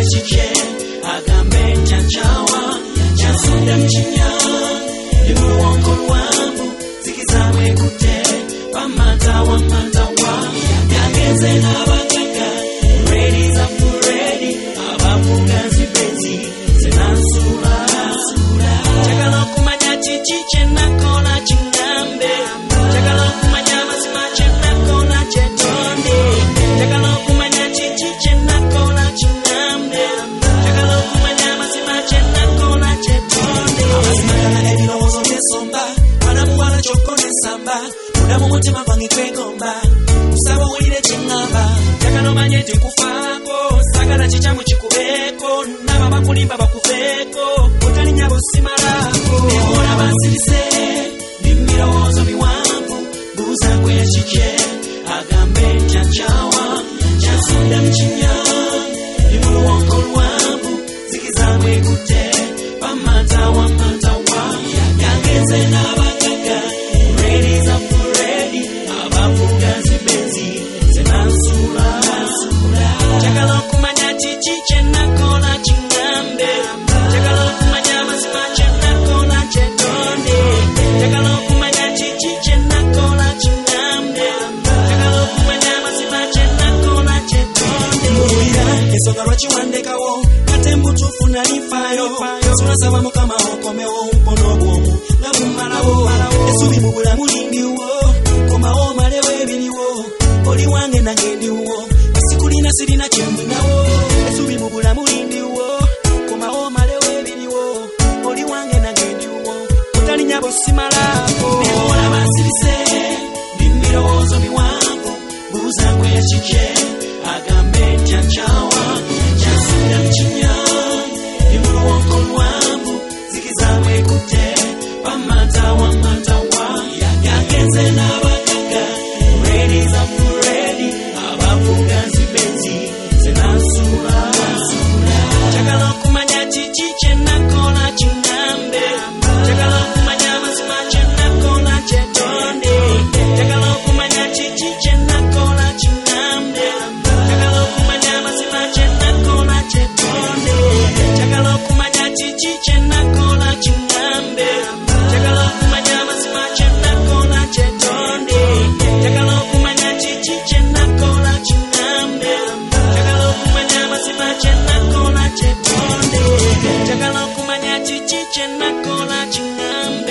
chiche agambe chanchawa chasunda mchinya limuru wonko wambu zikizamwe kute pamata wa matawa yageze na bagaka ready za ready abafuga zipenzi zinasura chakalo kumanya chichiche nakola chingambe chakalo kumanya masimache nakola chetonde chakalo kumanya chichiche nakola chingambe chakalo kumanya masimache nakola chetonde amasimagala ebirowozo byesomba wanamuwala chokone samba mudamu mutima gwange kwegomba kusaba wulire chingamba chakalo manye tikufako sagala chichamu chikubeko naba bakulimba bakuveko utalinya busimalako ora basilise nimirowozo miwangu buza kwe chiche agambe chanchawa chasunda mchinya limuru wonko lwambu zikizamwe kute pamata wa matawa yageze na bagaka ready za ready abafuga zipenzi zinasura chakalo kumanya chichiche nakola chingambe chakalo kumanya masimache nakola chetonde chakalo kumanya chichiche nakola chingambe chakalo kumanya masimache nakola chetonde muira esonga lwachiwandekawo kate mbutufu nalifayo sunasaba mukama okomewo mpono bwomu ngabumalawo esubi mu bulamu lindiwo komawo malewo ebiriwo oli wange nange ndiwo sikulina sirina kyemwinawo esubi mu bulamu lindiwo komawo malewo ebiriwo oli wange nange ndiwo utalinya busimalako newola basirise bimirowoozo miwanvu buuza kwe chiche agambe chanchawa chasunda mchinya limuru wonko lwambu zikizamwe kute pamata wa matawa yagenze na bagaka ready za ready abafuga zipenzi zinasura chakalo kumanya chichiche nakola chingambe chakalo kumanya masimache nakola chetonde chakalo kumanya chichiche nakola chingambe chakalo kumanya masimache nakola chetonde chakalo kumanya chichiche nakola chingambe chakalo kumanya masimache nakola chetonde chakalo kumanya chichiche nakola chingambe chakalo kumanya masimache nakola chetonde chakalo kumanya chichiche nakola chingambe